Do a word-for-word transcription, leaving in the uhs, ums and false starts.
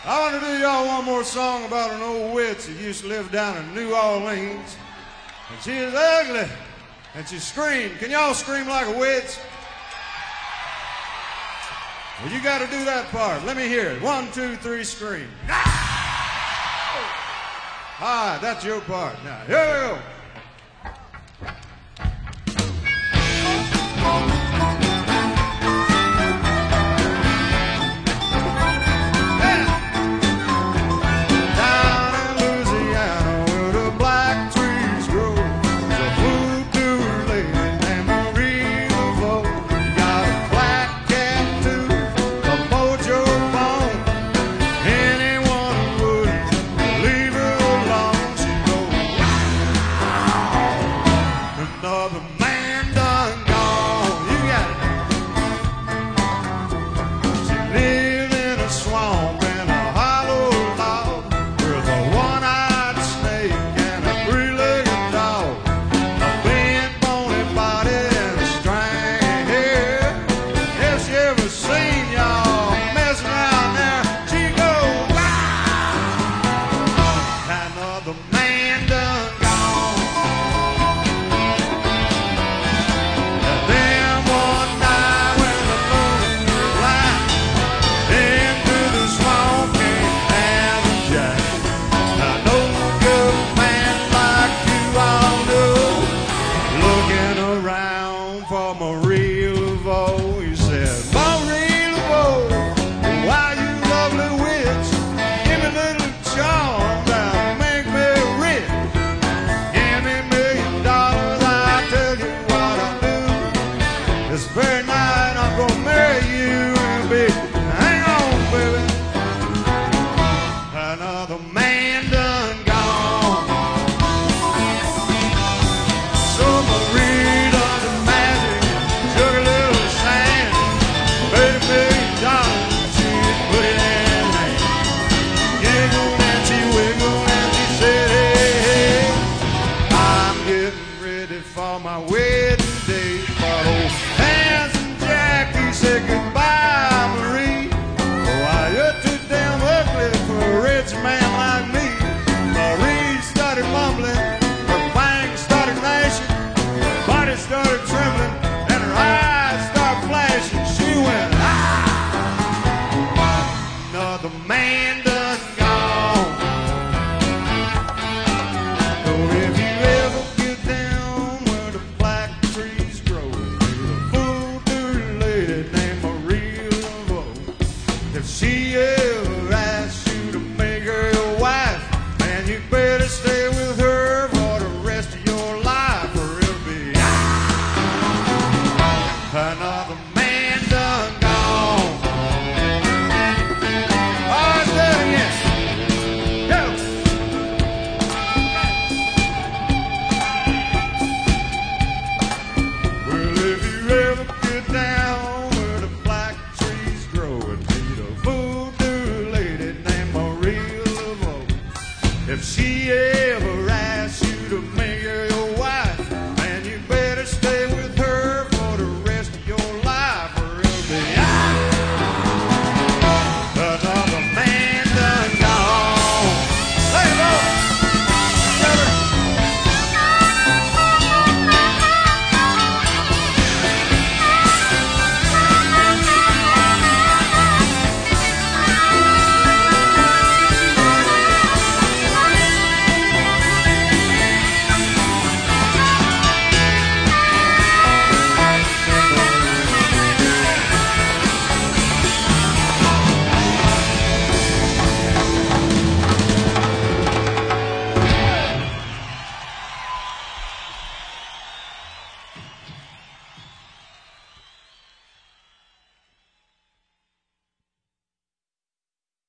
I want to do y'all one more song about an old witch that used to live down in New Orleans. And she is ugly. And she screamed. Can y'all scream like a witch? Well, you got to do that part. Let me hear it. One, two, three, scream. No! All right, that's your part. Now, here we go.